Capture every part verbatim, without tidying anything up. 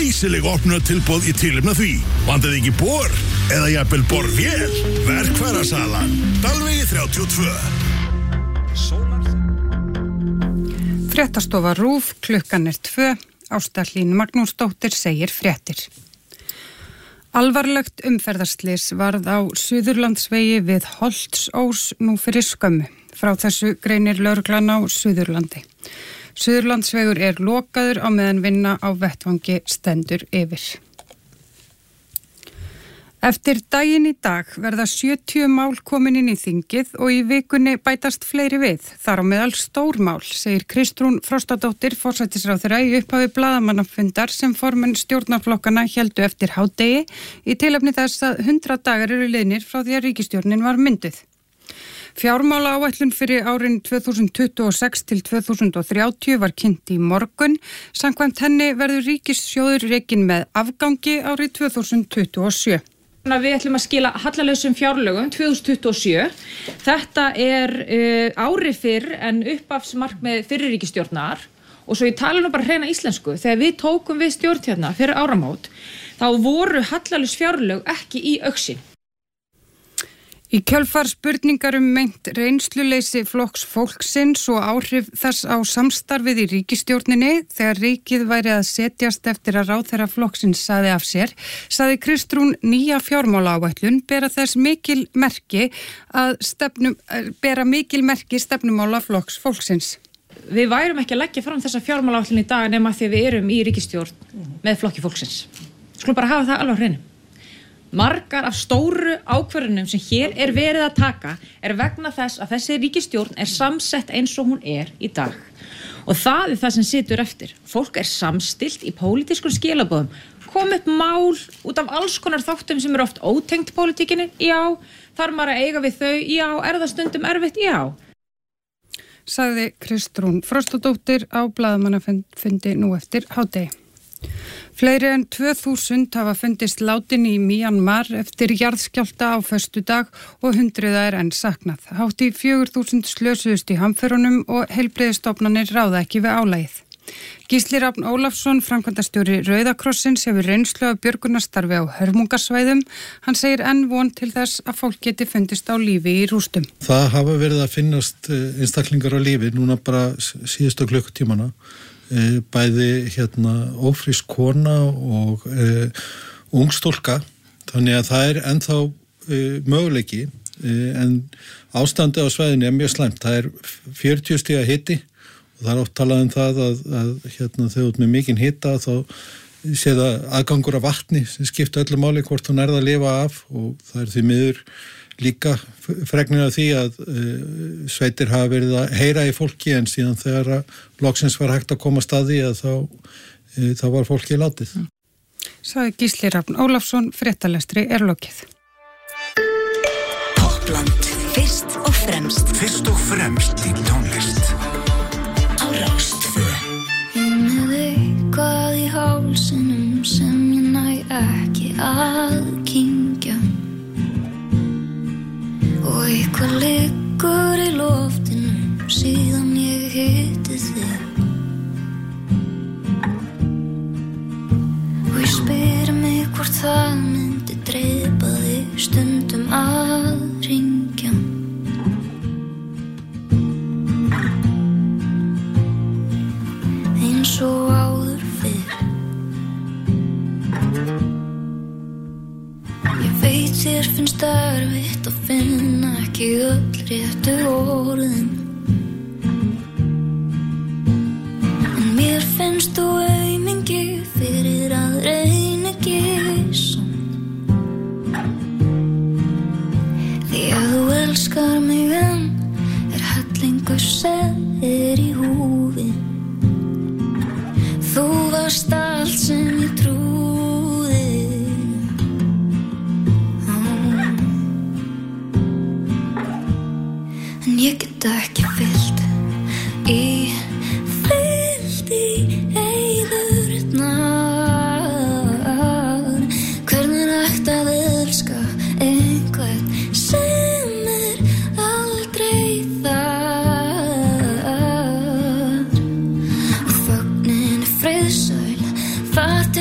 glæsileg opnunartilboð í tilefni af því. Vantar þig ekki bor eða jafnvel borvél? Verkfærasalan, Dalvegi þrjátíu og tvö. Fréttastofa RÚV, klukkan er tvö. Ásta Hlín Magnúsdóttir segir fréttir. Alvarlegt umferðarslys varð á Suðurlandsvegi við Holtsós nú fyrir skömmu. Frá þessu greinir lögreglan á Suðurlandi. Suðurlandsvegur er lokaður á meðan vinna á vettvangi stendur yfir. Eftir daginn í dag verða sjötíu mál komin inn í þingið og í vikunni bætast fleiri við. Þar á meðal stór mál, segir Kristrún Frostadóttir, forsætisráðherra í upphafi blaðamannafundar sem formenn stjórnarflokkana héldu eftir hádegi í tilefni þess að hundrað dagar eru liðnir frá því að ríkisstjórnin var mynduð. Fjármálaáætlun fyrir árin tvö þúsund tuttugu og sex til tvö þúsund þrjátíu var kynnt í morgun. Samkvæmt henni verður ríkissjóður rekinn með afgangi árið tvö þúsund tuttugu og sjö. Við ætlum að skila hallalausum fjárlögum tvö þúsund tuttugu og sjö. Þetta er uh, ári fyrr en upphafsmarkmið fyrir ríkisstjórnar og svo ég tala nú bara hreina íslensku. Þegar við tókum við stjórn hérna fyrir áramót, þá voru hallalaus fjárlög ekki í augsýn. Í kjölfar spurningar um meint reynsluleysi flokks fólksins og áhrif þess á samstarfið í ríkisstjórninni þegar ríkið væri að setjast eftir að ráðherra flokksins sagði af sér, sagði Kristrún nýja fjármálaáætlun bera þess mikil merki að stefnum, bera mikil merki stefnumála flokks fólksins. Við værum ekki að leggja fram þessa fjármálaáætlun í dag nema því við erum í ríkisstjórn með flokki fólksins. Skulum bara hafa það alveg á hreinu. Margar af stóru ákvörðunum sem hér er verið að taka er vegna þess að þessi ríkisstjórn er samsett eins og hún er í dag. Og það er það sem situr eftir. Fólk er samstillt í pólitískum skilaboðum. Kom upp mál út af alls konar þáttum sem eru oft ótengt pólitíkinni. Já, þarf maður að eiga við þau. Já, er það stundum erfitt? Já. Sagði Kristrún Frostadóttir á blaðamannafundi nú eftir hádegi. Fleiri en tvö þúsund hafa fundist látin í Myanmar eftir jarðskjálfta á föstudag og hundruða er enn saknað. Hátt í fjögur þúsund slösuðust í hamförunum og heilbrigðisstofnanir ráða ekki við álagið. Gísli Rafn Ólafsson, framkvæmdastjóri Rauða krossins, hefur reynslu af björgunarstarfi á hörmungasvæðum. Hann segir enn von til þess að fólk geti fundist á lífi í rústum. Það hafa verið að finnast einstaklingar á lífi núna bara síðustu klukkutímana. Bæði hérna ófrísk kona og uh, ungstúlka, þannig að það er ennþá uh, möguleiki uh, en ástandi á svæðinu er mjög slæmt. Það er fjörutíu stiga hiti og það er oft talað um það að, að hérna, þegar þú ert með mikinn hita þá sé það aðgangur af vatni sem skipta öllu máli hvort þú nærð að lifa af og það er því miður líka fregnir af því að uh, sveitir hafa verið að heyra í fólki en síðan þegar að loksins var hægt að koma staði að þá, uh, þá var fólki látið. Mm. Sagði Gísli Rafn Ólafsson, fréttalestri er lokið. Toppland, fyrst og fremst. Fyrst og fremst í tónlist. Á Rástvö. Ég með eitthvað í hálsinum sem ég næ ekki að kyngja. Og eitthvað liggur í loftinu síðan ég hitti þig. Og ég spyr mig hvort það myndi dreipa þig stundum að ringja. Eins og áður fyrr. Ég veit þér finnst erfitt að finna ekki öll réttu orðin. En mér finnst þú aumingi fyrir að reyna ekki samt. Því að þú elskar mig enn er hellingur sem er í húfi. Þú varst allt sem ég trúði. En ég get ekki fyllt í, fyllt í eyðu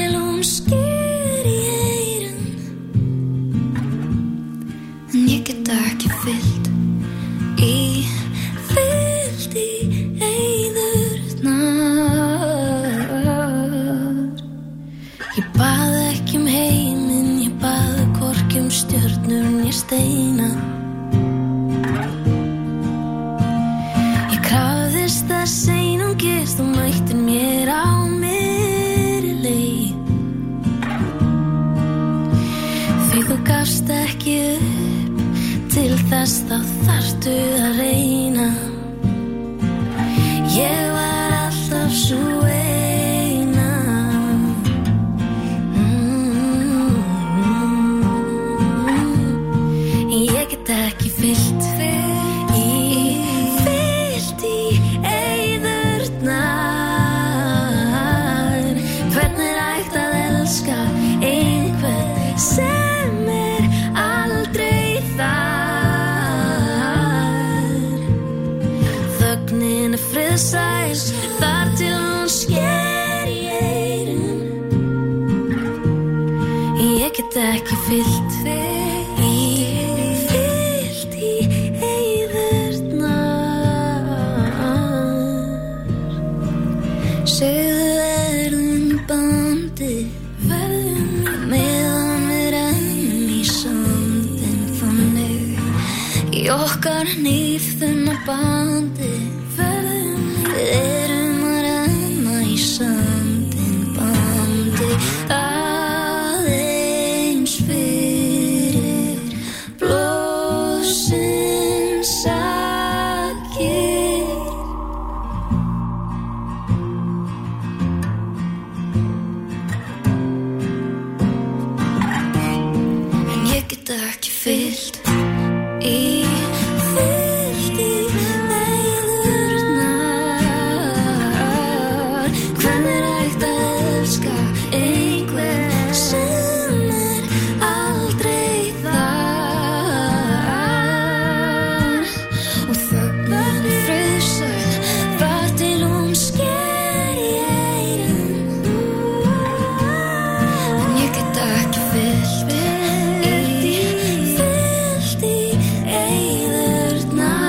til hún sker í eyrun. En ég get ekki fyllt í, fyllt í eyðurnar. Ég bað ekki um heiminn, ég bað hvorki um stjörnur né steina. Ég krafðist þess einungis þú mættir mér á mér leið. Því þú gafst ekki upp, til þess þá þarftu að reyna. Ég var alltaf sú eina. Mm-hmm. Ég get ekki fyllt í, fyllt í eyðurnar. Hvernig er hægt að elska einhvern sem er aldrei þar? Þögnin er friðsæl þar til hún sker í eyrun. Ég get ekki fyllt í, fyllt í eyðurnar. Segðu verðum í bandi, verðum meðan við rennum í sandinn þannig. Í okkar nýfðunna bandi, verðum við erum að renna í sandinn bandi. Aðeins fyrir blóðsins sakir. En ég get ekki fyllt í, fyllt í eyðurnar. Hvernig er hægt að elska einhvern sem er aldrei þar? Og þögnin er friðsæl þar til hún sker í eyrun. En ég get ekki fyllt í, fyllt í eyðurnar.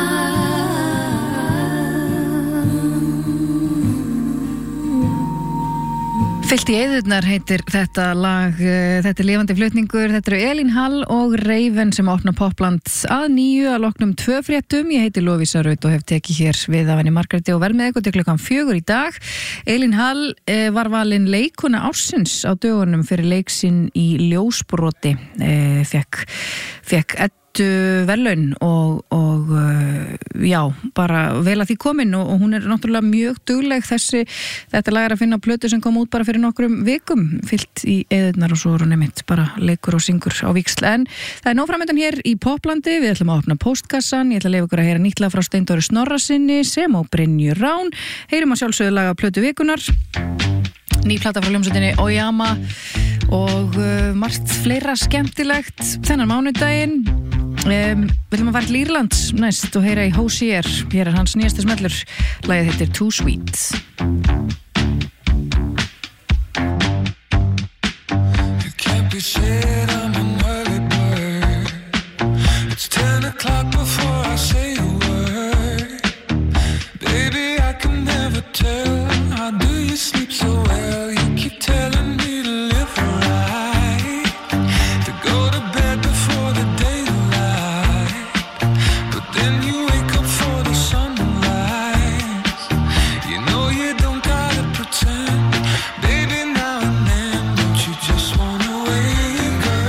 Fyllt í eyðurnar heitir þetta lag, eh, þetta er lifandi flutningur, þetta eru Elín Hall og Raven sem opna Popland að nýju að loknum tvö fréttum. Ég heiti Lovísa Rut og hef tekið hér við af henni Margréti og verð með ykkur til klukkan fjögur í dag. Elín Hall eh, var valin leikona ársins á dögunum fyrir leik sinn í Ljósbroti, eh, fekk, fekk eddu verðlaun og, og uh, já, bara vel að því komin og, og hún er náttúrulega mjög dugleg þessi, þetta lag er að finna á plötu sem kom út bara fyrir nokkrum vikum, fyllt í eyðurnar og svo er hún einmitt bara leikur og syngur á víxl. En það er nóg framöndan hér í Poplandi, við ætlum að opna postkassan, ég ætla að leyfa ykkur að heyra nýtt lag frá Steindóri Snorrasyni sem á Brynju Rán, heyrum að sjálfsögðu lag af plötu vikunar, ný plata frá hljómsveitinni Oyama og uh, margt fleira skemmtilegt þennan mánudaginn. Um, við ætlum að fara til Írlands næst og heyra í Hozier, hér er hans nýjasta smellur, lagið heitir Too Sweet. You can't be said I'm an early bird. It's ten o'clock before I say a word. Baby, I can never tell, how do you sleep so well? You keep telling me to live right, to go to bed before the daylight. Then you wake up for the sunrise. You know you don't gotta pretend. Baby, now and then, don't you just wanna wake up?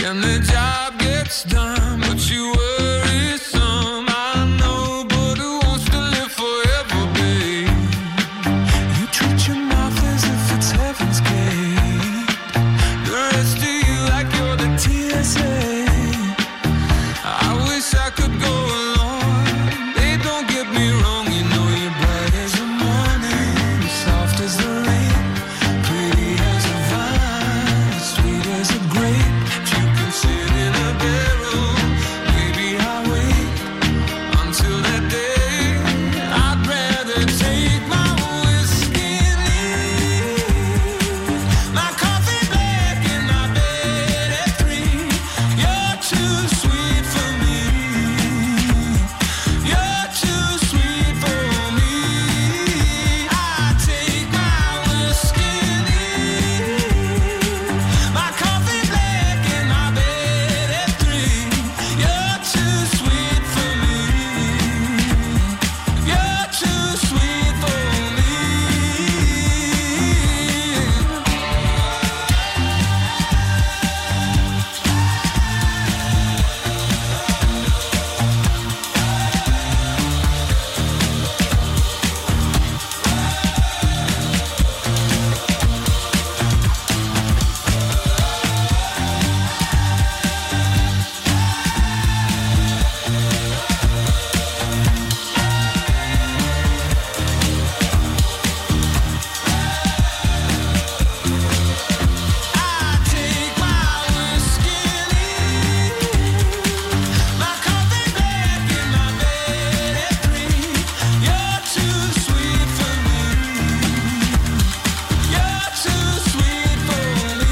and the job gets done, but you worry some. I know, but who wants to live forever, babe? You treat your mouth as if it's heaven's gate. The rest of you like you're the T S A. I wish I could go along. They don't get me wrong, you know you're bright as the morning, soft as the rain, pretty as a vine, sweet as a grape. If you can sit in a barrel, maybe I'll wait until that day. I'd rather take my whiskey and leave my coffee black in my bed at three. You're too sweet for me. You're too sweet for me. I take my whiskey and leave my coffee black in my bed at three. You're too sweet for me. You're too sweet for me. I take my whiskey and leave my coffee black in my bed at three. You're too sweet for me. You're too sweet for me.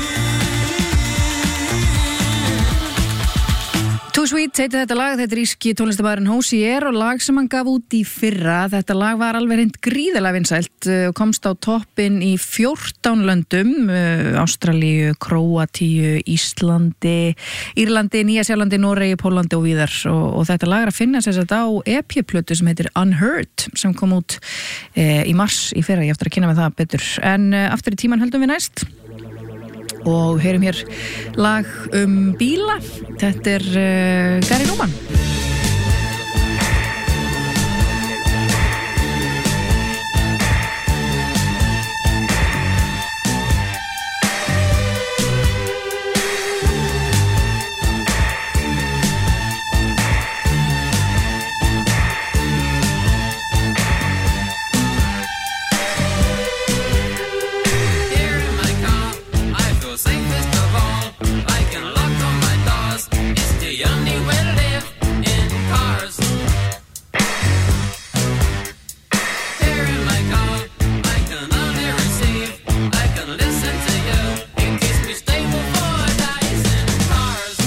Too Sweet heitir þetta lag, þetta er íski tónlistamæðurinn Hozier og lag sem hann gaf út í fyrra. Þetta lag var alveg reynd gríðarlega vinsælt og komst á toppinn í fjórtán löndum, uh, Ástralíu, Króatíu, Íslandi, Írlandi, Nýja-Sjálandi, Noregi, Pólandi og víðar og, og þetta lag er að finna sér þetta á E P-plötu sem heitir Unheard sem kom út uh, í mars í fyrra, ég eftir að kynna með það betur. En uh, aftur í tíman höldum við næst og heyrum hér lag um bíla. Þetta er uh, Gary Numan. Here in my car, I feel safest of all. I can lock all my doors. It's the only way to live in cars. Here in my car, I can only receive. I can listen to you. It keeps me stable for days in cars.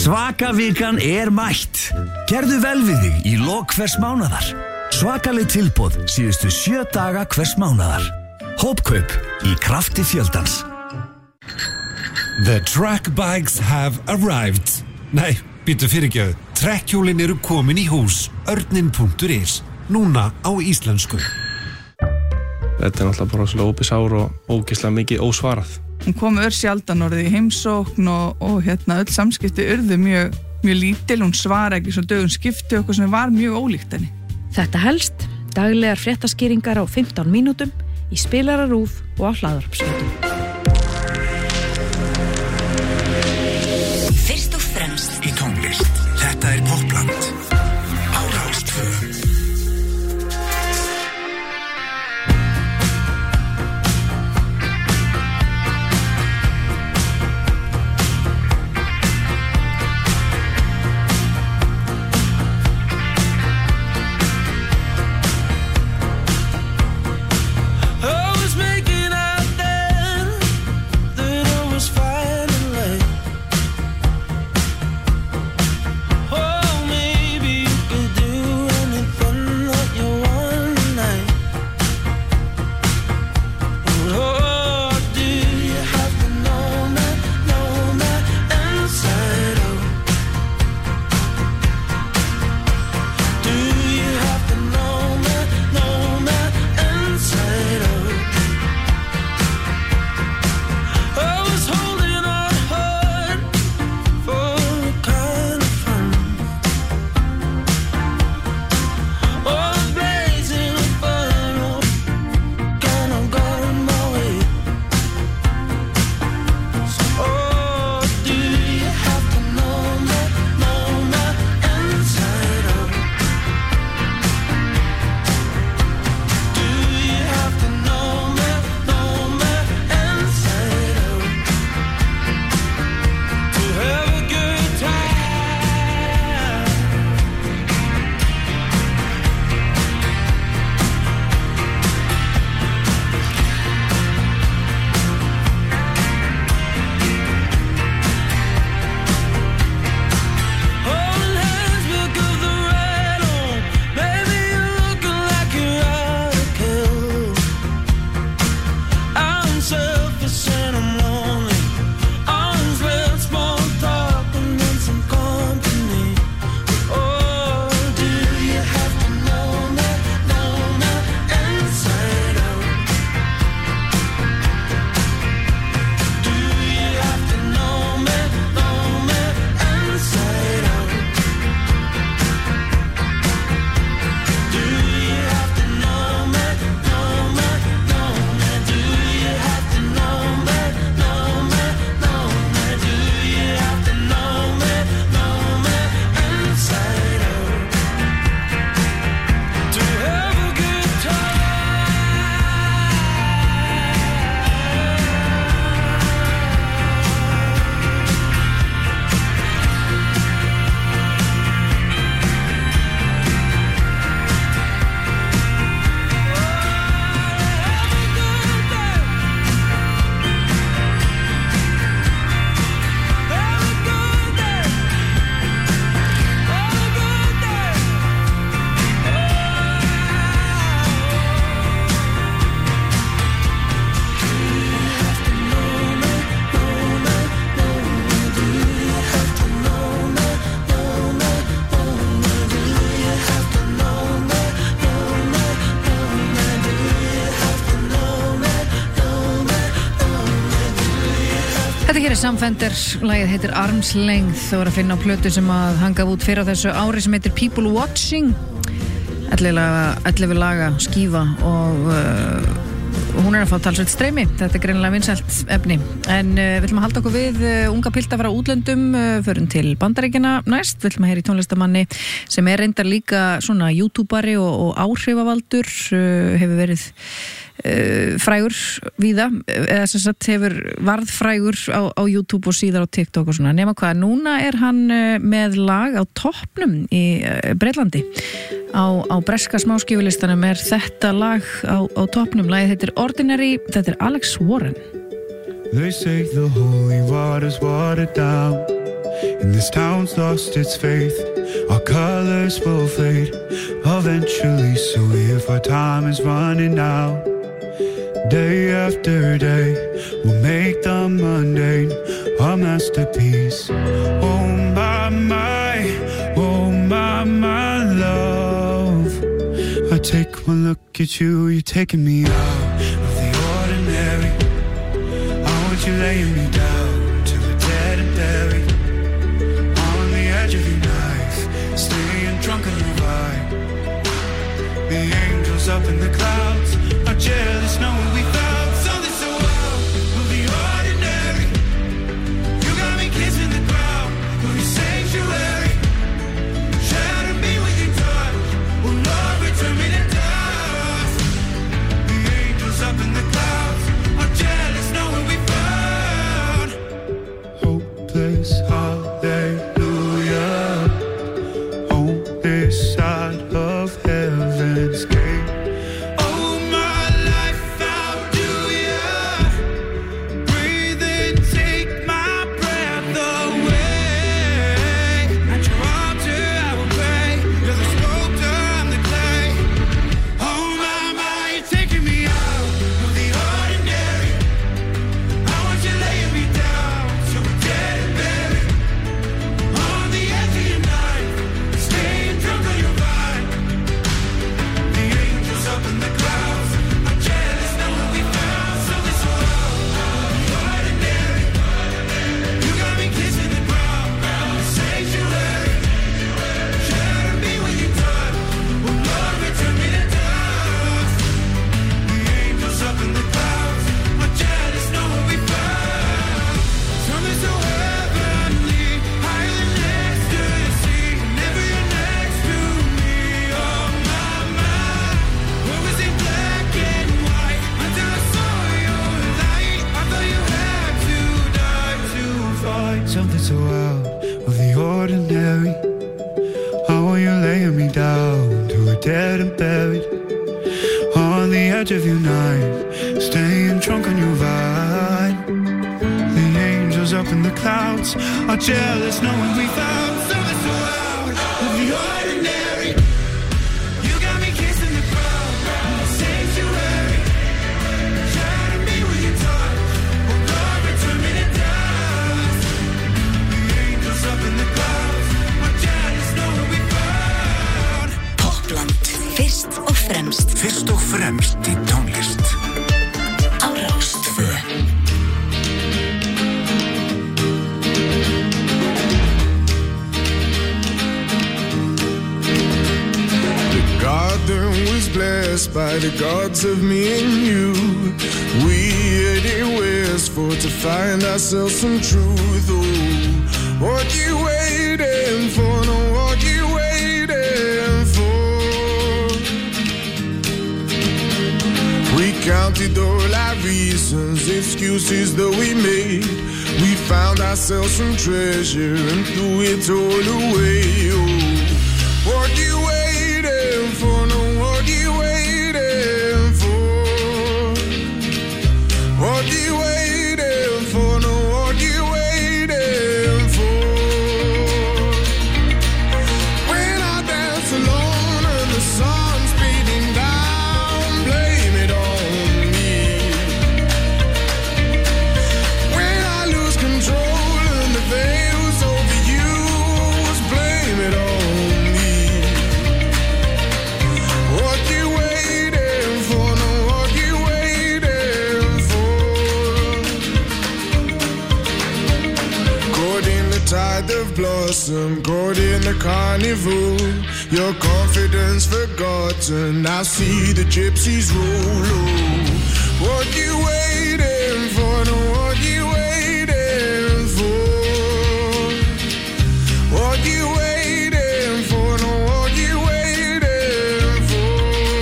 Svakavikan er mætt. Gerðu vel við þig í lok hvers mánaðar. Svakaleg tilboð síðustu sjö daga hvers mánaðar. Hópkaup í krafti fjöldans. The track bikes have arrived. Nei, býttu fyrirgjöð. Trekkhjólin eru komin í hús. Örnin punktur is. Núna á íslensku. Þetta er náttúrulega bara svolítið ópið sár og ógeðslega mikið ósvarað. Hún kom ör sjaldan orðið í heimsókn og, og hérna öll samskipti urðu mjög, mjög lítil, hún svara ekki svo dögum skipti okkur sem var mjög ólíkt henni. Þetta helst, daglegar fréttaskýringar á fimmtán mínútum, í spilararúf og á hlaðvarpsveitum. Fyrst og fremst í tónlist. Þetta er Popland. Á Rás tvö. Þetta hér er Sam Fender, lagið heitir Arms Length og er að finna á plötu sem að hanga út fyrir á þessu ári sem heitir People Watching. ellefu laga skífa og uh, hún er að fá talsveit streymi. Þetta er greinilega vinsælt efni. En uh, við ætlum að halda okkur við uh, unga pilta frá útlöndum, uh, förum til Bandaríkjanna næst. Við ætlum að heyra í tónlistamanni sem er reyndar líka svona YouTuberi og, og áhrifavaldur, uh, hefur verið Uh, frægur víða eða sem sagt hefur varð frægur á, á YouTube og síðar á TikTok og svona, nema hvað, núna er hann uh, með lag á toppnum í uh, Breitlandi á, á breska smáskifulistanum er þetta lag á, á toppnum, lagið heitir Ordinary, þetta er Alex Warren. They say the holy water's watered down, And this town's lost its faith. Our colors will fade eventually. So if our time is running out, day after day, we'll make the mundane a masterpiece. Oh my, my, oh my, my love. I take one look at you, you're taking me out of the ordinary. I want you laying me down to the dead and buried. On the edge of your knife, staying drunk on your vibe. The angels up in the clouds are jealous knowing we found something so wild of the ordinary. You got me kissing the ground of your sanctuary. Shatter me with your touch, oh Lord, return me to dust. The angels up in the clouds are jealous knowing we found hopeless hallelujah on this side of heaven's gate. Something so out of the ordinary. How are you laying me down to a dead and buried? On the edge of your knife, staying drunk on your vine. The angels up in the clouds are jealous knowing we found something so out of the ordinary. You got me kissing the ground in the sanctuary. Shatter me with your touch, oh Lord, return me to dust. Up in the clouds, are jealous knowing we found Popland, fyrst og fremst. Fyrst og fremst í tónlist. Á Rástvö. The garden was blessed by the gods of me and you. We headed westward to find ourselves some truth. Oh, what you waiting for? No, what you waiting for? We counted all our reasons, excuses that we made. We found ourselves some treasure and threw it all away. Oh, what you waiting for? No, what you waiting for? What you waiting for? No, what you waiting for? Blossom, caught in the carnival. Your confidence forgotten. I see the gypsies roll. Oh, what you waiting for? No, what you waiting for? What you waiting for? No, what you waiting for?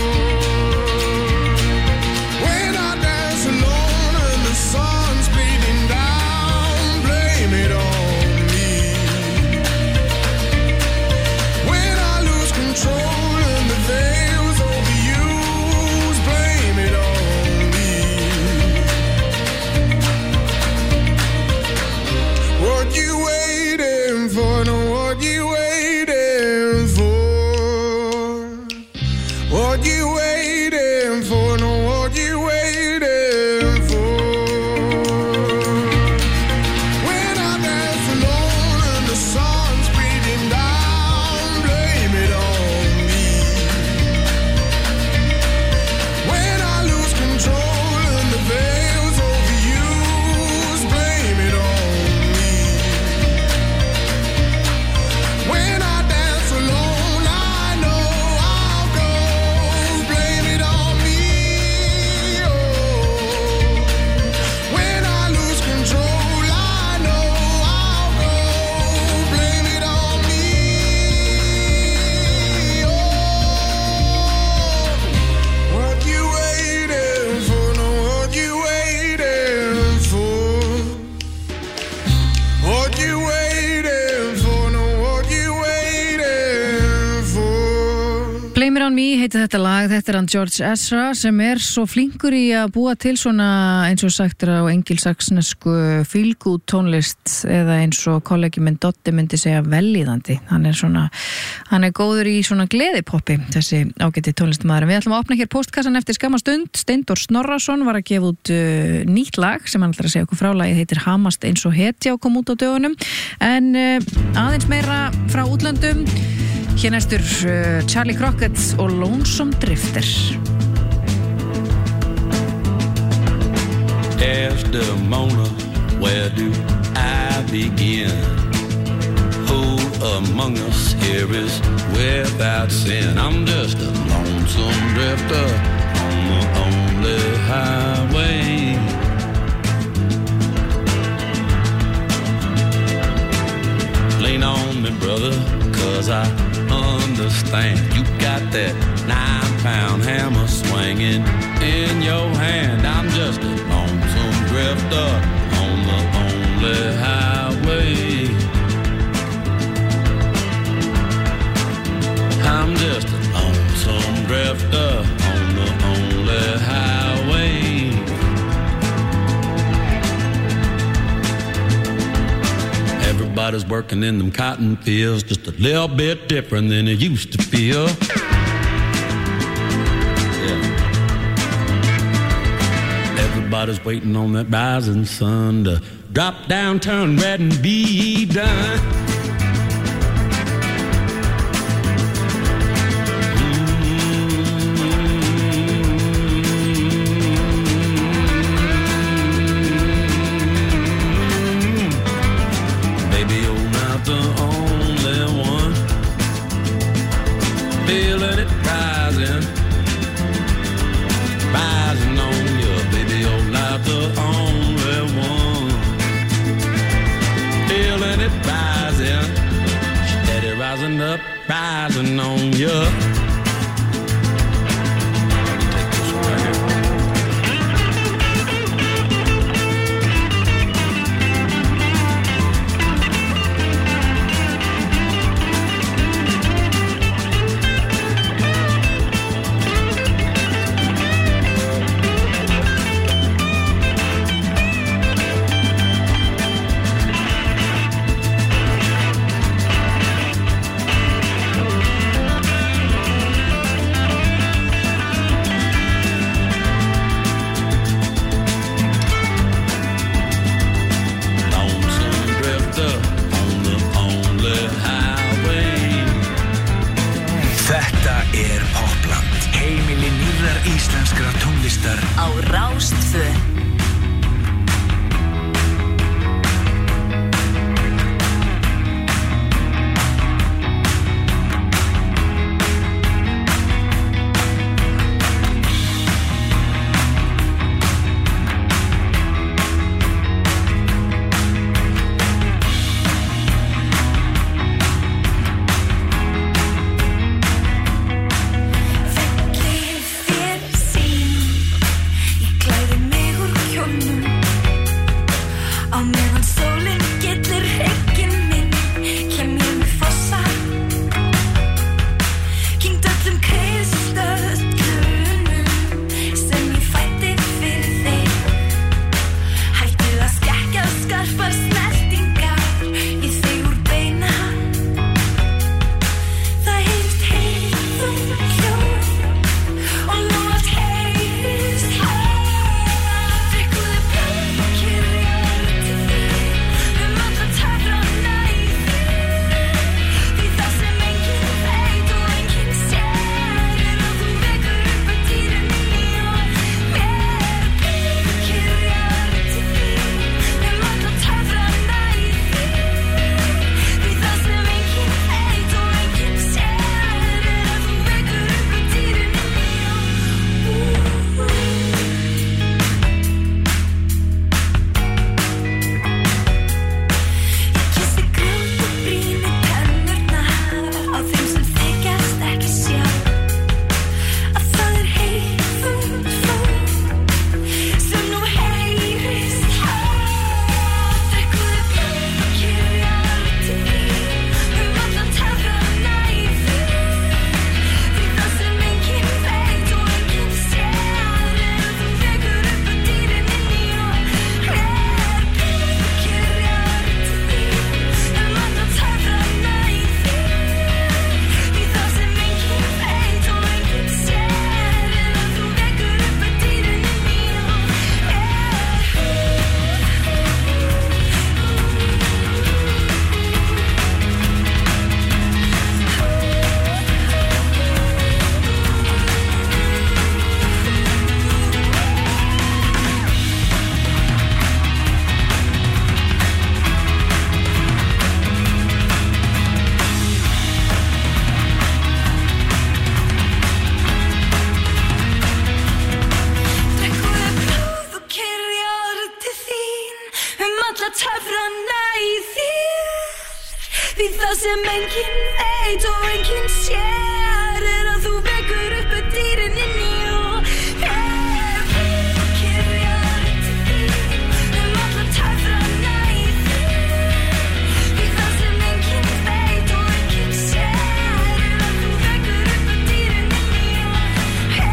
When I dance alone and the sun's beating down, blame it on. Control and the veils overused, blame it on me. What you waiting Me heitir þetta lag, þetta er hann George Ezra sem er svo flinkur í að búa til svona eins og sagt er á engilsaksnesku feel-good tónlist eða eins og kollegi minn Dotti myndi segja velíðandi. Hann er svona, hann er góður í svona gleðipoppi, þessi ágæti tónlistamaður. Við ætlum að opna hér postkassan eftir skamma stund. Steindór Snorrason var að gefa út uh, nýtt lag sem hann ætlar að segja okkur frá. Lagið heitir Hamast eins og hetja og kom út á dögunum. En uh, aðeins meira frá útlöndum. Hér næstur uh, Charlie Crockett og Lonesome Drifter. Desdemona, where do I begin? Who among us here is without sin? I'm just a lonesome drifter on the only highway. Lean on me, brother, 'cause I understand. You got that nine-pound hammer swinging in your hand. I'm just a lonesome drifter on the only highway. I'm just a lonesome drifter on the only highway. Everybody's working in them cotton fields just a little bit different than it used to feel. Yeah. Everybody's waiting on that rising sun to drop down, turn red and be done. Rising on you. Því það sem enginn veit og enginn sér er að þú vekur upp með dýrin inni og er kyrjar til þín um alla tæfra næð Því það sem enginn veit og enginn sér er að þú vekur upp með dýrin inni og er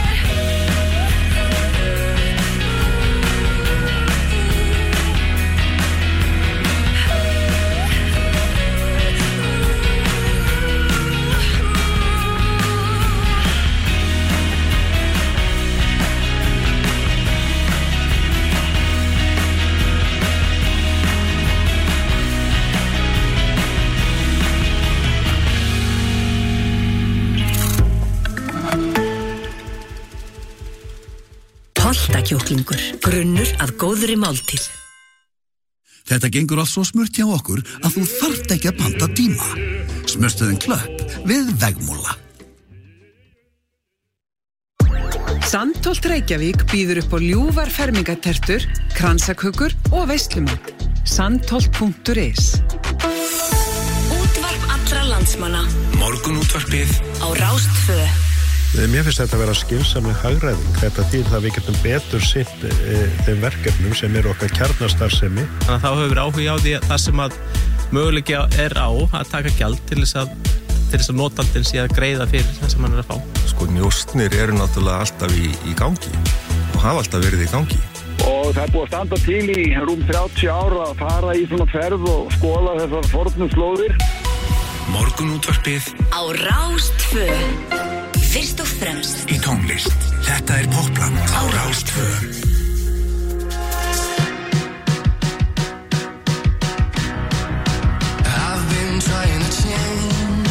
Holtakjúklingur, grunnur að góðri máltíð. Þetta gengur allt svo smurt hjá okkur að þú þarft ekki að panta tíma. Smurstuðin Klöpp við Vegmúla. Sandholt Reykjavík býður upp á ljúfar fermingatertur, kransakökur og veislumat. sandholt punktur is Útvarp allra landsmanna. Morgunútvarpið Á Rás tvö. Mér finnst þetta að vera skynsamleg hagræðing. Þetta þýðir það að við getum betur sinnt e, þeim verkefnum sem eru okkar kjarnastarfsemi. Þannig að þá hefur verið áhugi á því að það sem að möguleiki er á að taka gjald til þess að, til þess að notandinn sé að greiða fyrir það sem hann er að fá. Sko, njóstnir eru náttúrulega alltaf í, í gangi og hafa alltaf verið í gangi. Og það er búið að standa til í rúm þrjátíu ára að fara í svona ferð og skoða þessar fornu slóðir. Morgunútvarpið Á Rás tvö. Fyrst og fremst í tónlist. Þetta er Popland á Rás tvö. I've been trying to change,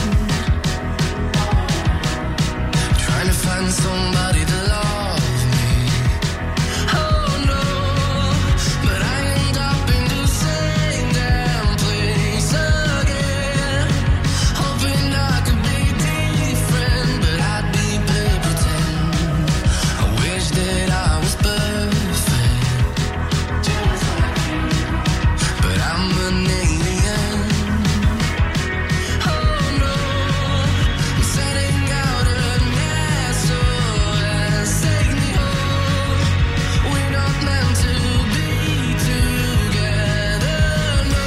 trying to find somebody to love me. Oh no, but I end up in the same damn place again, hoping I could be different, but I'd be paper pretend. I wish that I was perfect, but I'm an alien. Oh no, I'm setting out an S O S, take me home. We're not meant to be together, no.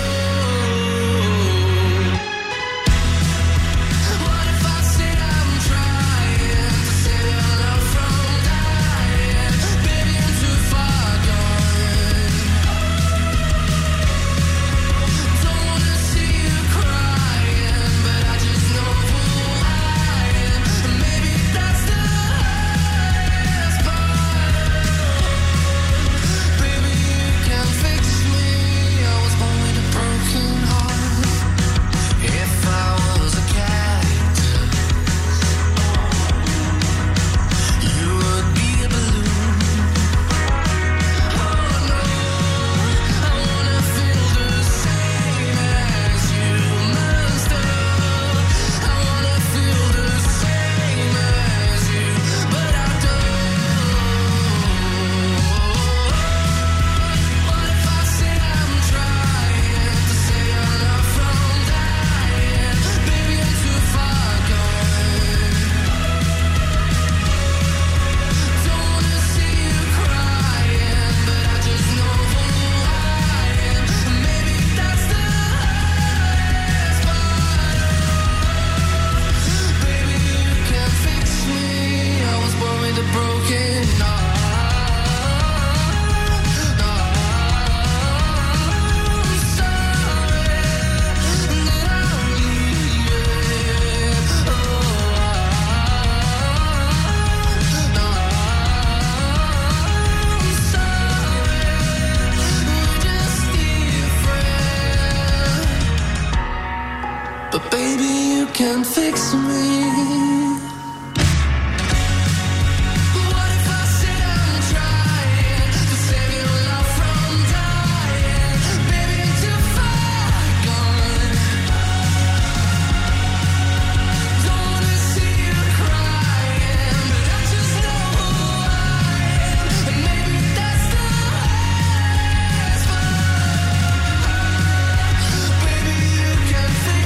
What if I said I'm trying to save your love from dying? Baby, I'm too far gone. Don't wanna see you crying, but I just know who I am. And maybe that's the hardest part. Baby, you can fix me. I was born with a broken heart. If I was a cactus, you would be a balloon. Oh no, I wanna feel the same as you, monster. I wanna feel the same as you, but I don't. What if I said I'm trying to save your love from dying? Baby, I'm too far gone. Don't wanna see you crying, but I just know who I am. And maybe that's the hardest part. Baby, you can fix me. I was born with a broken heart. I'm sorry that I'm leaving. I'm sorry, we're just different. But baby, you can fix me. What if I said I'm trying to save your love from dying? Baby, I'm too far gone. Don't wanna see you crying, but I just know who I am. And maybe that's the hardest part. Baby, you can fix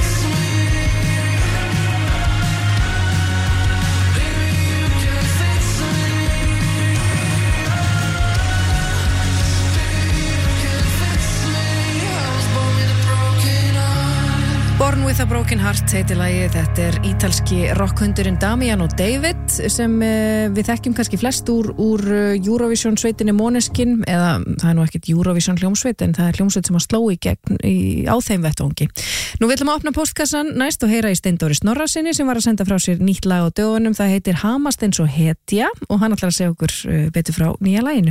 Born with a Broken Heart heitir lagið, þetta er ítalski rockhundurinn Damiano David sem uh, við þekkjum kannski flest úr, úr Eurovision sveitinni Måneskin, eða það er nú ekkert Eurovision hljómsveit en það er hljómsveit sem að sló í gegn í, á þeim vettvangi. Nú viljum að opna postkassan næst og heyra í Steindóri Snorrasyni sem var að senda frá sér nýtt lag á dögunum, það heitir Hamast eins og hetja og hann ætlar að segja okkur uh, betur frá nýja laginu.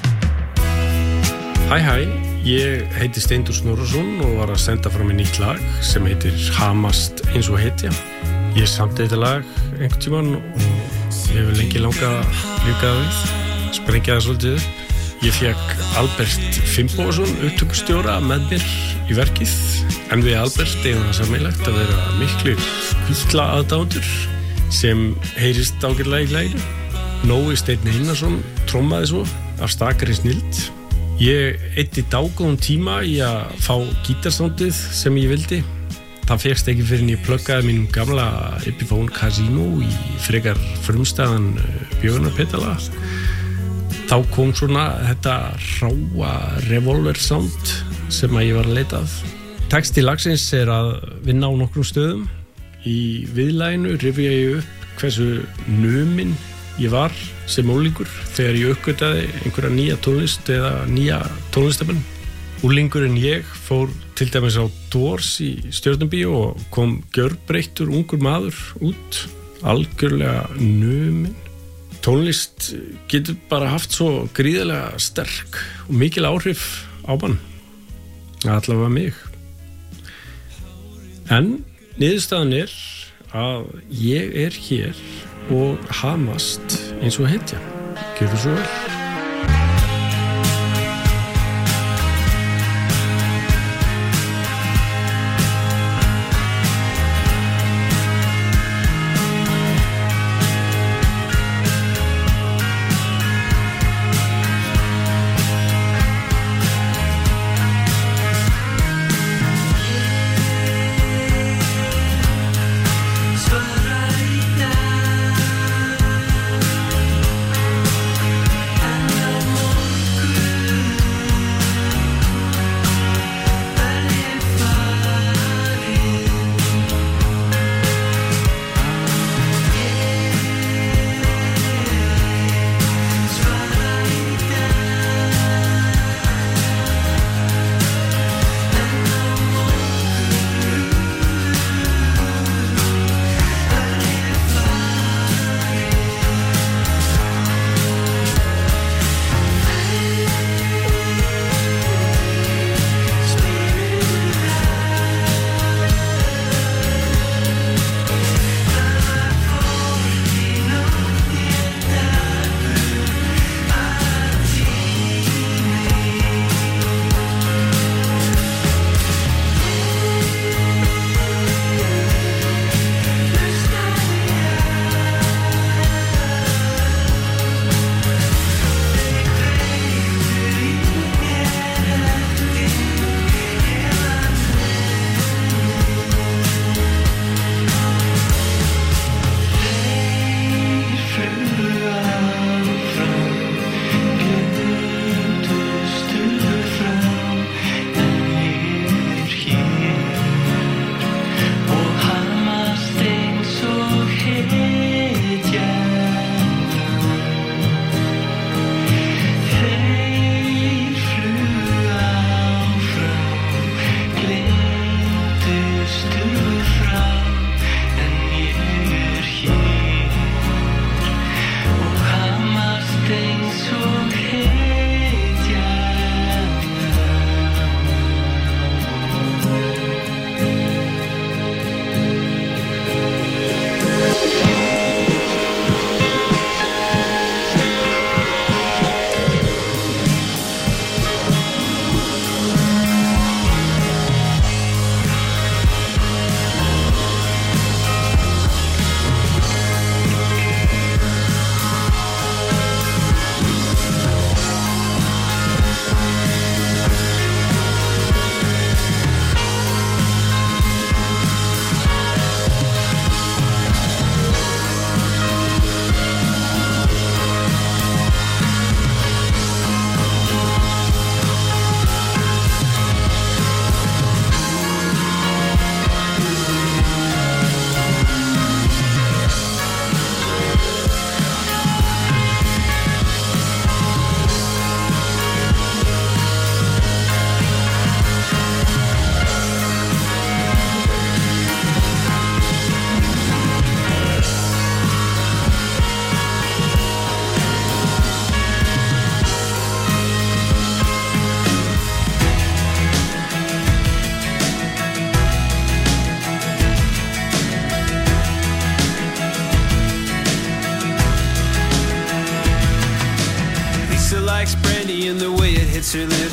Hæ hæ, ég heiti Steindór Snorrason og var að senda frá mér nýtt lag sem heitir Hamast eins og hetja. Ég samti þetta lag einhvern tímann og ég hefur lengi langað að ljúka það við, sprengja það svolítið upp. Ég fékk Albert Finnbogason upptökustjóra með mér í verkið, en við Albert eigum það sammeilegt að vera miklu illa aðdáendur sem heyrist ágætlega í laginu. Nói Steinn Einarsson trommaði svo af stakari snilld. Ég eyddi dágóðum tíma í að fá gítarsándið sem ég vildi. Það fékkst ekki fyrir en ég pluggaði mínum gamla Epiphone Casino í frekar frumstæðan bjögunarpedala. Þá kom svona þetta ráa revolver sound sem að ég var að leita að. Texti lagsins er að vinna á nokkrum stöðum. Í viðlaginu rifja ég upp hversu numinn ég var sem úlingur þegar ég uppgötaði einhverja nýja tónlist eða nýja tónlistamenn. Úlingurinn ég fór til dæmis á Doors í Stjörnubíó og kom gjörbreyttur ungur maður út, algjörlega numinn. Tónlist getur bara haft svo gríðarlega sterk og mikil áhrif á mann, allavega mig. En niðurstaðan er að ég er hér og hamast eins og hetja. Gjörðu svo vel.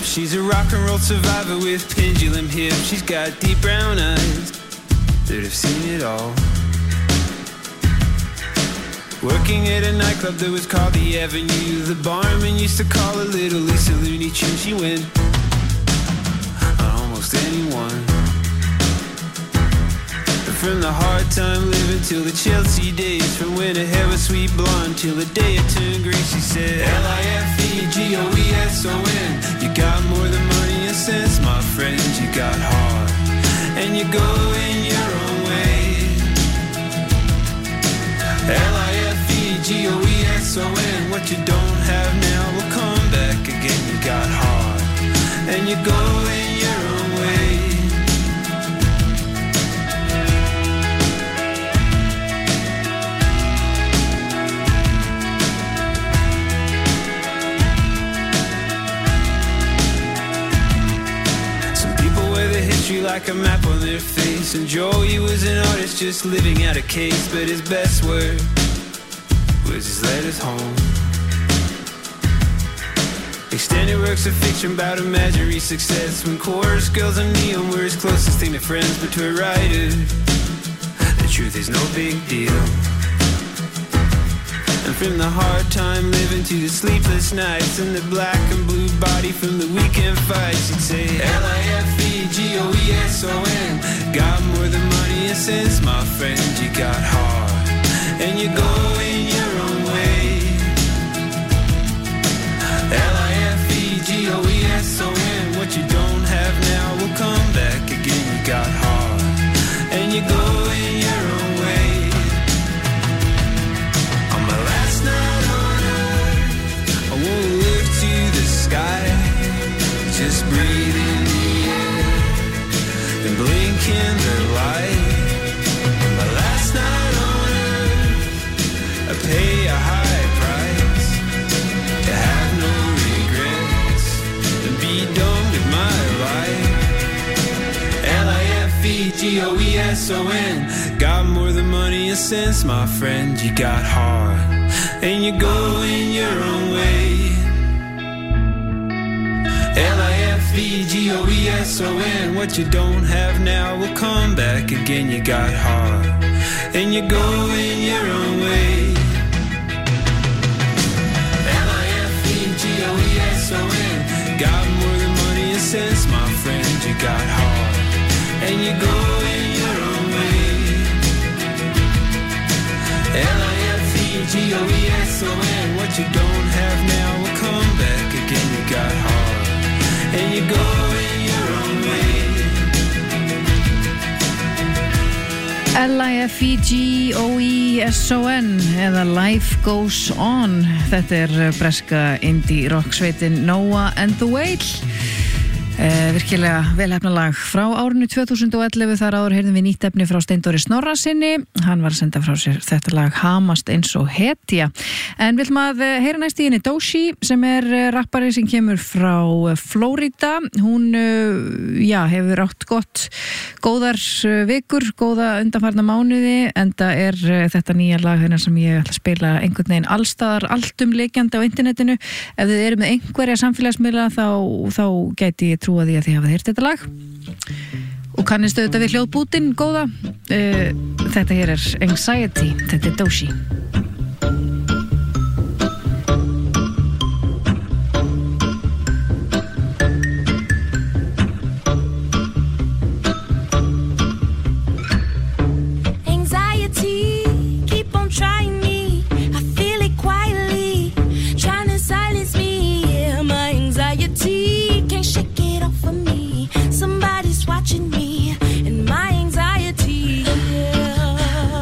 She's a rock and roll survivor with pendulum hips. She's got deep brown eyes that have seen it all. Working at a nightclub that was called The Avenue. The barman used to call her Little Lisa Looney Tunes. She went on almost anyone. But from the hard time living till the Chelsea days, from when her hair was sweet blonde till the day it turned grey, she said L I F E G O E S O N. You got more than money and sense, my friend. You got heart and you're going your own way. L I F E G O E S O N. What you don't have now will come back again. You got heart and you're going your own way. Some people wear the history like a map on their face, and Joey was an artist just living out a case, but his best work was his letters home. Extended works of fiction about imaginary success, when chorus girls and neon were his closest thing to friends. But to a writer, the truth is no big deal. And from the hard time living to the sleepless nights and the black and blue body from the weekend fights, you'd say L I F E G O E S O N. Got more than money and sense, my friend. You got heart and you're going your own way. L I F E G O E S O N. What you don't have now will come back again. You got heart and you're going your own way. On my last night on earth, I won't look to the sky, just breathe in the air and blink in the light. On my last night on earth, I pay a high price to have no regrets and be done with my life. L I F E G O E S O N. Got more than money and sense, my friend. You got heart and you're going your own way. L I F E G O E S O N. What you don't have now will come back again. You got heart and you're going your own way. L I F E G O E S O N. Got more than money and sense, my friend. You got heart and you're going your own way. L I F E G O E S O N. What you don't have now will come back again. You got heart and you're going your own way. L I F E G O E S O N eða Life Goes On. Þetta er breska indie rock sveitin Noah and the Whale. Eh, virkilega velhefna lag frá árinu tvö þúsund og ellefu. Þar áður heyrðum við nýtt efni frá Steindóri Snorrasyni. Hann var að senda frá sér þetta lag Hamast eins og hetja. En við ætlum að heyra næst í henni Doshi, sem er rappari sem kemur frá Flórida. Hún já, hefur átt gott góðar vikur, góða undanfarna mánuði, enda er þetta nýja lag hennar sem ég ætla að spila einhvern veginn allstaðar, alltum leikjandi á internetinu. Ef þið eru með einhverja samfélagsmiðla þá, þá gæti ég trúa því að þið hafa heyrt þetta lag og kannistu auðvitað við hljóðbútin góða. uh, þetta hér er Anxiety, þetta er Doshi. Anxiety, keep on trying me. I feel it quietly, trying to silence me. Yeah, my anxiety can't shake it off of me. Somebody's watching me and my anxiety. Yeah.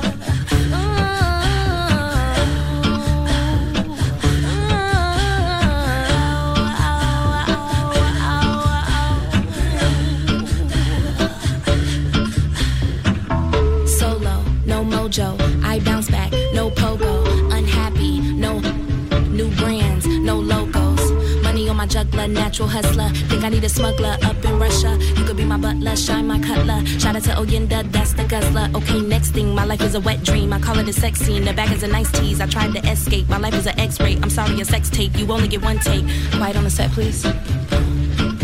Solo, no mojo, I bounce back, no pogo. Unhappy, no new brands, no logos. Money on my juggler, natural hustler. Think I need a smuggler up in Russia. You could be my butler, shine my cutler. Shout out to Oyenda, that's the guzzler. Okay, next thing, my life is a wet dream. I call it a sex scene, the back is a nice tease. I tried to escape, my life is an X-ray. I'm sorry, a sex tape, you only get one take. Quiet on the set, please.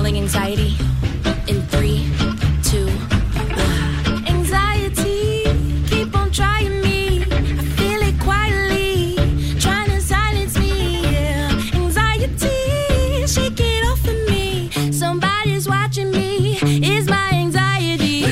calling anxiety in three, two, one. Anxiety, keep on trying me. I feel it quietly, trying to silence me. Yeah. Anxiety, shake it off of me. Somebody's watching me. Is my anxiety.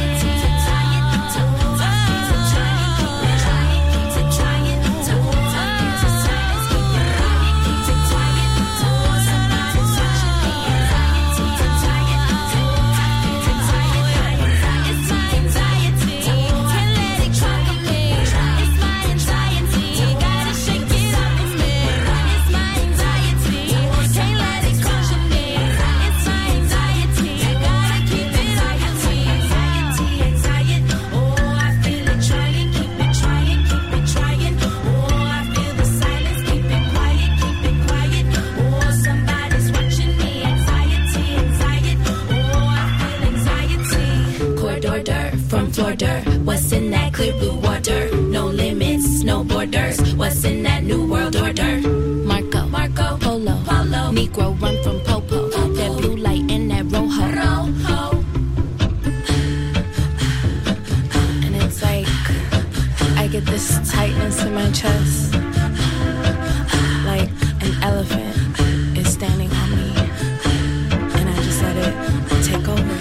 What's in that clear blue water? No limits, no borders. What's in that new world order? Marco, Marco, Polo, Polo. Negro run from Popo. Popo. That blue light and that rojo. Rojo. And it's like I get this tightness in my chest, like an elephant is standing on me, and I just let it take over.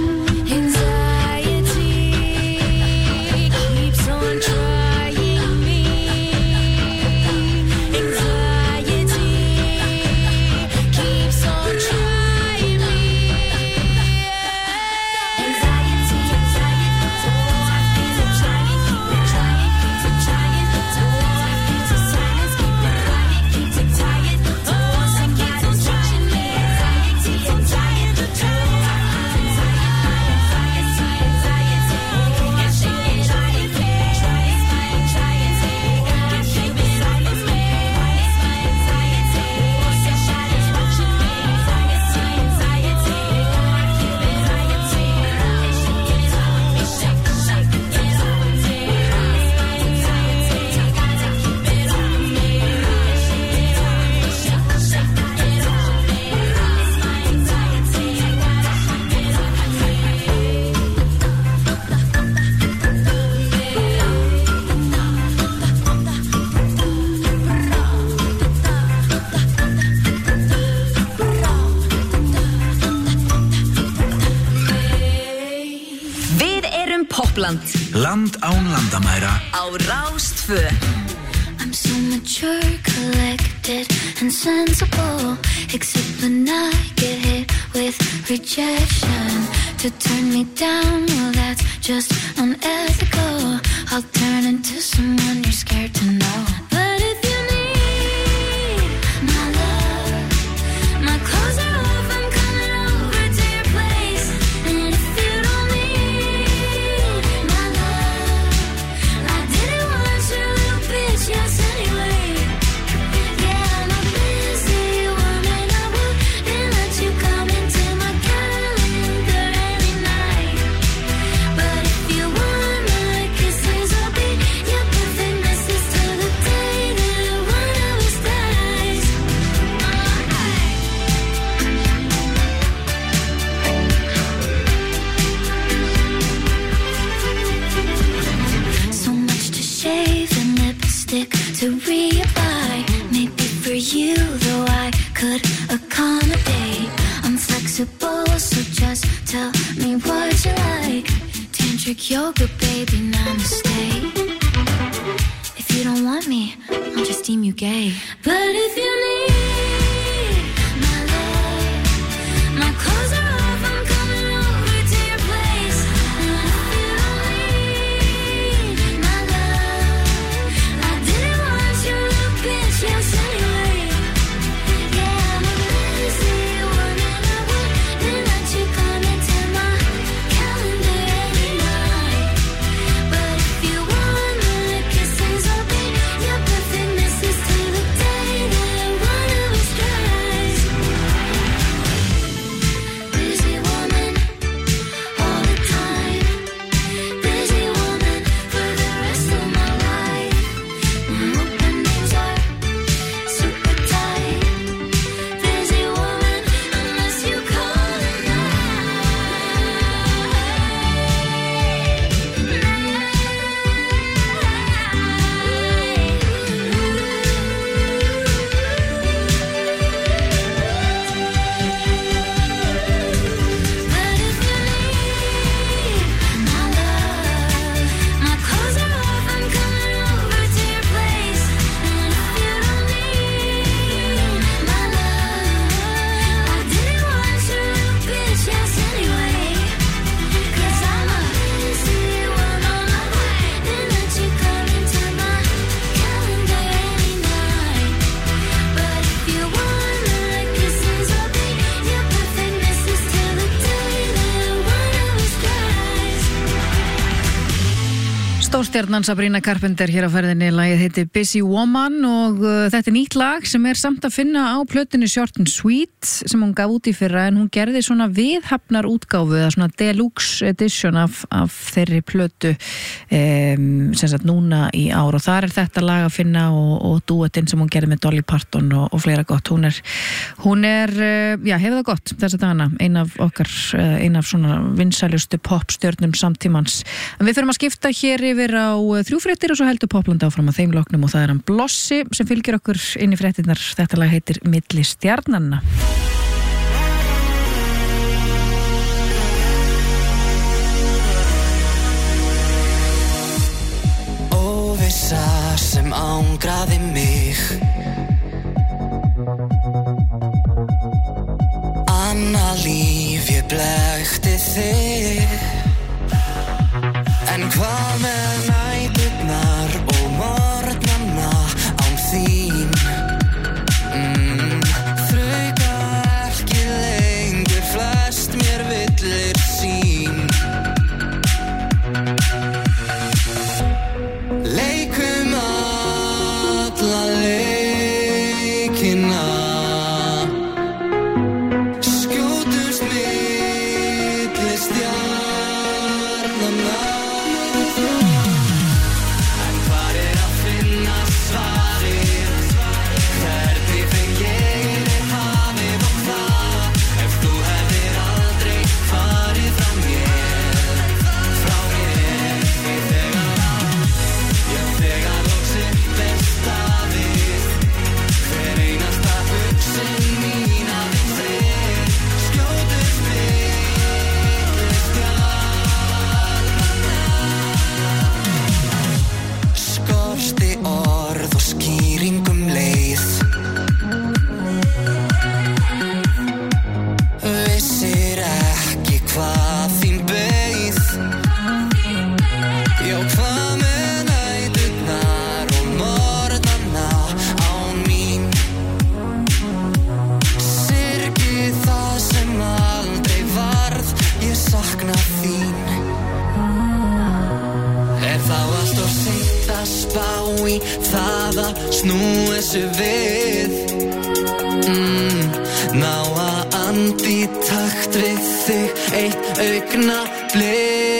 Land án landamæra Á Rás tvö. I'm so mature, collected and sensible, except when I get hit with rejection. To turn me down, well that's just unethical. I'll turn into someone you're scared to know. But if you need my love, my clothes are off, I'm coming over to your place. And if you don't need my love, I didn't want your little bitch, yes anyway. Yeah, I'm a busy woman, I wouldn't let you come into my calendar every night. But if you want my kisses, I'll be your perfect missus till the day that one of us dies. So much to shave and lipstick to reapply. Maybe for you, though I could accommodate. I'm flexible, so just tell me what you like. Tantric yoga, baby, namaste. If you don't want me, I'll just deem you gay. But if you need my love, my clothes are off, I'm coming over to your place. And if you don't need my love, I didn't want your little bitch, yes anyway. Yeah, I'm a busy woman, I wouldn't let you come into my calendar every night. But if you want my kisses, I'll be your perfect missus till the day that one of Stórstjarnan Sabrina Carpenter hér á ferðinni, lagið heitir Busy Woman og uh, þetta er nýtt lag sem er samt að finna á plötunni Short and Sweet sem hún gaf út í fyrra, en hún gerði svona viðhafnar útgáfu eða svona deluxe edition af, af þeirri plötu um, sem sagt núna í ár, og þar er þetta lag að finna og, og duettinn sem hún gerði með Dolly Parton og, og fleira gott. Hún er, hún er uh, já, hefur það gott þessa dagana, ein af okkar uh, ein af svona vinsælustu popstjörnum samtímans. En við förum að skipta hér yfir á þrjú fréttir og svo heldur Popland áfram að þeim loknum, og það er hann Blossi sem fylgir okkur inn í fréttirnar. Þetta lag heitir Milli stjarnanna. Óvissa sem ángraði mig, annað líf ég blekkti þig. En hvað með næturnar og morgnanna án þín? Mm, þrauka ekki lengur, flest mér villir sín. Leikum alla leikina, skjótumst milli stjarnanna. Snúi þessu við, mm, ná að anda í takt við þig eitt augnablik.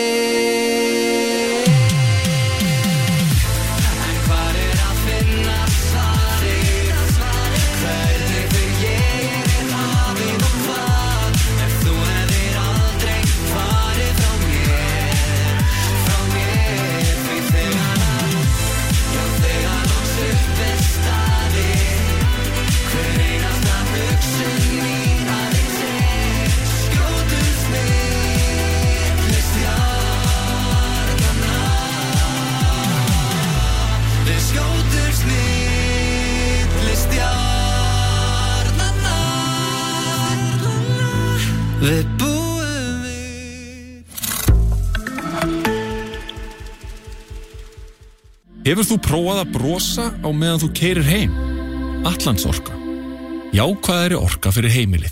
En hvar er að finna svarið? Hvernig þig ég er hafið og hvað? Ef þú hefðir aldrei farið frá mér, frá mér, því þegar að, já þegar loks upp er staðið, hver einasta hugsun mín aðeins er, skjótumst milli stjarnanna. Við skjótumst milli stjarnanna. Við búum við. Hefur þú prófað að brosa á meðan þú keyrir heim? Atlandsorka. Jákvæðari orka fyrir heimilið.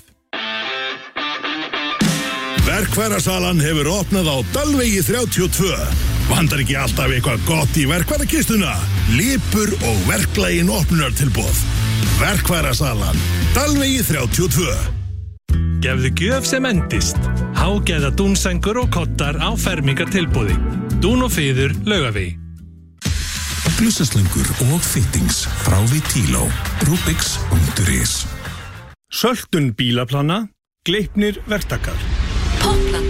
Verkfærasalan hefur opnað á Dalvegi þrjátíu og tvö. Vandar ekki alltaf eitthvað gott í verkfærakistuna? Lipur og verklægin opnunartilboð. Verkfærasalan, Dalvegi þrjátíu og tvö. Gefðu gjöf sem endist. Hágæða dúnsængur og kottar á fermingartilboði. Dún og fiður Laugavegi. Glussaslöngur og fittings frá Vitilo. Rubix punktur is. Söltun bílaplana, Gleipnir verktakar. Popland.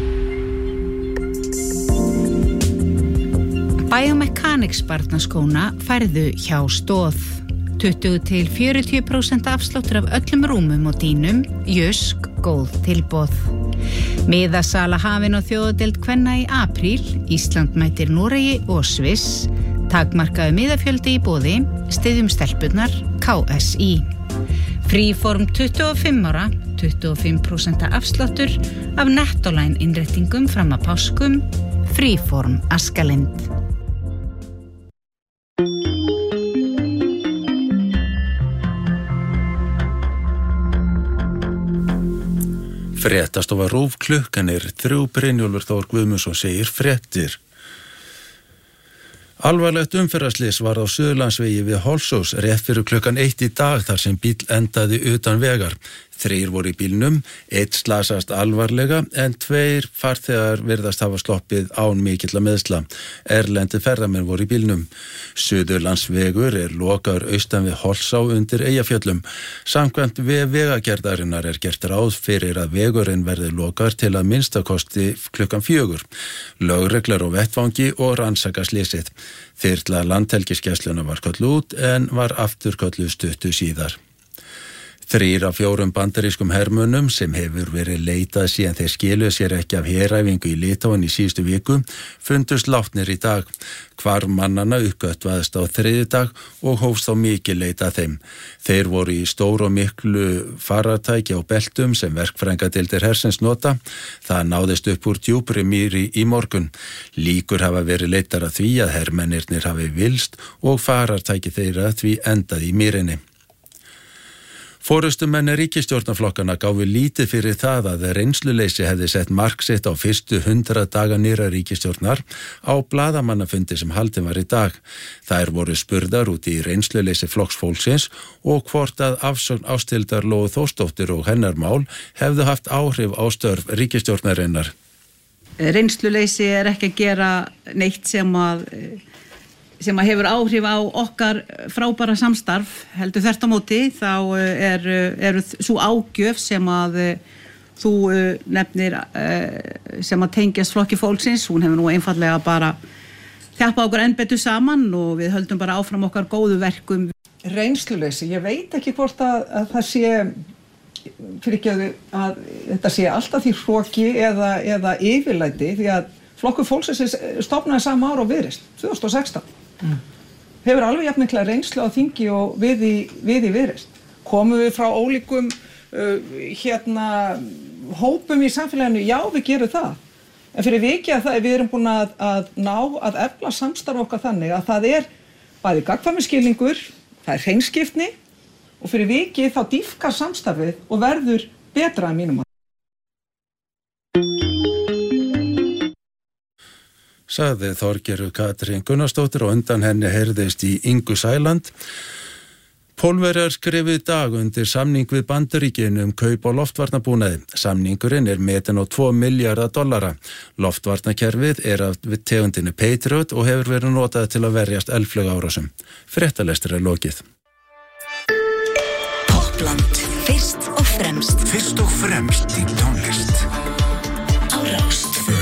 Biomechanics barnaskóna færðu hjá Stóð. tuttugu til fjörutíu prósent afsláttur af öllum rúmum og dýnum, Jysk, góð tilboð. Miðasala hafin og þjóðadeild kvenna í apríl, Ísland mætir Noregi og Sviss, takmarkaðu miðafjöldi í boði, styðjum stelpurnar, K S I. Fríform tuttugu og fimm ára, tuttugu og fimm prósent afsláttur af Nettoline innréttingum fram að páskum, Fríform Askalind. Fréttastofa RÚV, klukkan er þrjú. Brynjólfur Þór Guðmundsson segir fréttir. Alvarlegt umferðarslys var á Suðurlandsvegi við Holsós rétt fyrir klukkan eitt í dag þar sem bíll endaði utan vegar. Þrír voru í bílnum, einn slasast alvarlega en tveir farþegar virðast hafa sloppið án mikilla meðsla. Erlendi ferðamenn voru í bílnum. Suðurlandsvegur er lokaður austan við Holsá undir Eyjafjöllum. Samkvæmt við vegagerðarinnar er gert ráð fyrir að vegurinn verði lokaður til að minnstakosti klukkan fjögur. Lögreglar á vettvangi og rannsaka slysið. Þyrla Landhelgisgæslunnar var kölluð út en var aftur kölluð stuttu síðar. Þrír af fjórum bandarískum hermönnum sem hefur verið leitað síðan þeir skiluðu sér ekki af heræfingu í Litáen í síðustu viku fundust látnir í dag. Hvarf mannanna uppgötvaðist á þriðjudag og hófst þá mikið leita að þeim. Þeir voru í stór og miklu farartæki á beltum sem verkfræðingadeildir hersins nota. Það náðist upp úr djúpri mýri í morgun. Líkur hafa verið leitar að því að hermennirnir hafi vilst og farartæki þeirra því endaði í mýrinni. Forystumenn ríkisstjórnarflokkana gáfu lítið fyrir það að reynsluleysi hefði sett mark sitt á fyrstu hundrað daga nýrrar ríkisstjórnar á blaðamannafundi sem haldinn var í dag. Þær voru spurðar út í reynsluleysi Flokks fólksins og hvort að afsögn Ásthildar Lóu Þórsdóttur og hennar mál hefðu haft áhrif á störf ríkisstjórnarinnar. Reynsluleysi er ekki að gera neitt sem að sem að hefur áhrif á okkar frábæra samstarf, heldur þvert á móti, þá er, er svo ágjöf sem að þú nefnir sem að tengjast Flokki fólksins, hún hefur nú einfallega bara þjappa okkur enn betur saman og við höldum bara áfram okkar góðu verkum. Reynsluleysi, ég veit ekki hvort að, að það sé, fyrir ekki að, að þetta sé alltaf því hroki eða, eða yfirlæti, því að Flokkur fólksins stofnaði sama ára á Viðreisn, tvö þúsund og sextán. Mm. Hefur alveg jafn mikla reynslu á þingi og við í, við í Viðreisn. Komum við frá ólíkum uh, hérna, hópum í samfélaginu? Já, við gerum það. En fyrir vikið að það, við erum búin að, að ná að efla samstarf okkar þannig að það er bæði gagnkvæmnisskilningur, það er hreinskiptni og fyrir vikið þá dýpkar samstarfið og verður betra en mínum að. Sagði Þorgerður Katrín Gunnarsdóttir og undan henni heyrðist í Ingu Sæland. Pólverjar skrifuðu í dag undir samning við Bandaríkin um kaup á loftvarnabúnaði. Samningurinn er metinn á tvo milljarða dollara. Loftvarnakerfið er af tegundinni Patriot og hefur verið notað til að verjast eldflugárásum. Fréttalestur er lokið. Poppland, fyrst og fremst. Fyrst og fremst í tónlist. Á Rástvö.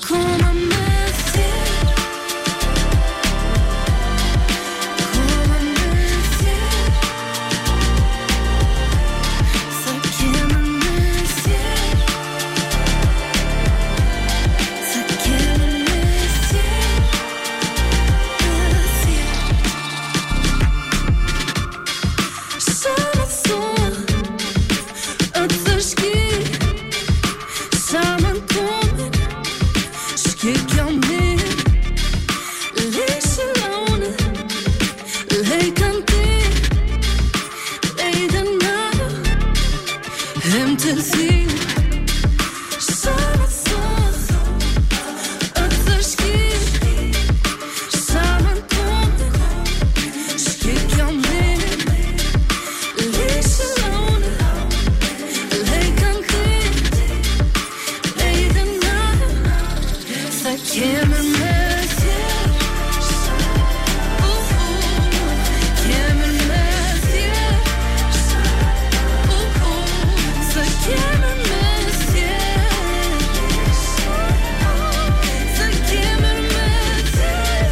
koma með þér, koma með þér, það kemur með þér, það kemur með þér, með þér. Sama þó, öll þau ský, saman komin, skyggja á mig, leysir lánið, leikandi, leiðina, heim til þín. Sama þó, öll þau ský, saman komin, skyggja á mig, leysir lánið, leikandi, leiðina, það kemur með þér, ú, ú, kemur með þér, ú, ú, það kemur með þér, það kemur með þér.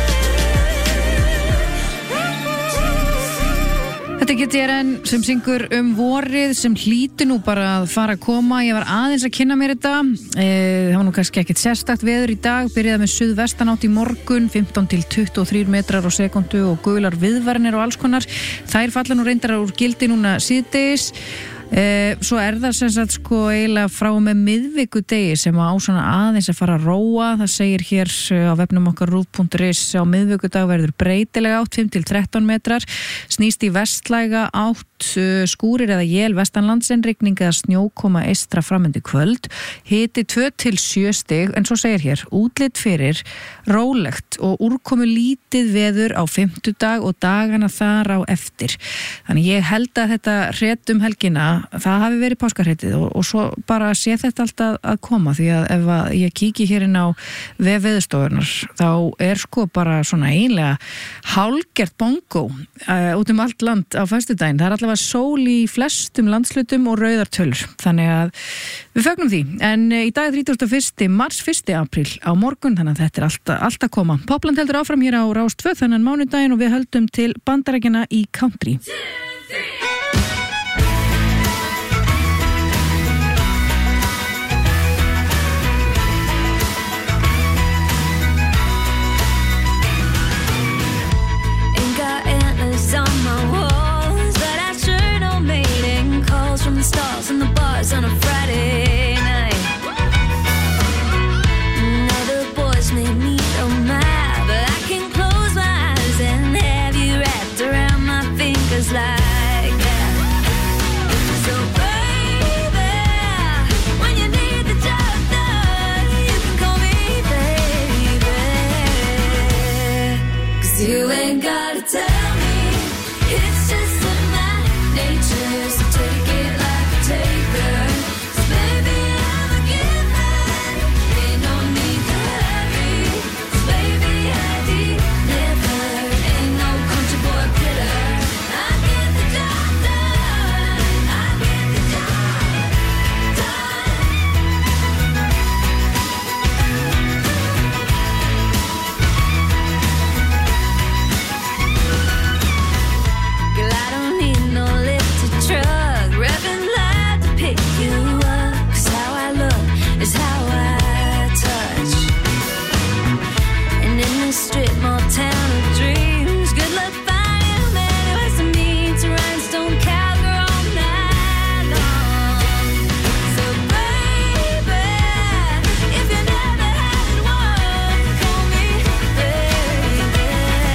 Þetta er G T R N sem syngur um vorið sem hlýtur nú bara að fara að koma. Ég var aðeins að kynna mér þetta. E, það var nú kannski ekkert sérstakt veður í dag. Byrjaði með suðvestanátt í morgun, fimmtán til tuttugu og þrír metrar á sekundu og gular viðvaranir og alls konar. Þær falla nú reyndar úr gildi núna síðdegis. Eh, svo er það sem sagt sko eiginlega frá og með miðvikudegi sem á svona aðeins að fara að róa. Það segir hér á vefnum okkar rúv punktur is á miðvikudag verður breytilega átt fimm til þrettán metrar, snýst í vestlæga átt, skúrir eða jél vestanlands en rigning eða snjókoma eystra framöndi kvöld, hiti tvö til sjö stig, en svo segir hér útlit fyrir rólegt og úrkomu lítið veður á fimmtudag og dagana þar á eftir. Þannig ég held að þetta hret um helgina það hafi verið páskarheitið og, og svo bara sé þetta alltaf að koma, því að ef að ég kíki hérinn á vef Veðurstofunnar þá er sko bara svona eiginlega hálfgert bongo uh, út um allt land á föstudaginn. Það er allavega sól í flestum landslutum og rauðar tölur, þannig að við fögnum því. En uh, í dag er þrítugasta og fyrsta mars, fyrsta apríl á morgun, þannig að þetta er allt, allt að koma. Popland heldur áfram hér á Rás tvö þennan mánudaginn og við höldum til Bandaríkjanna í country.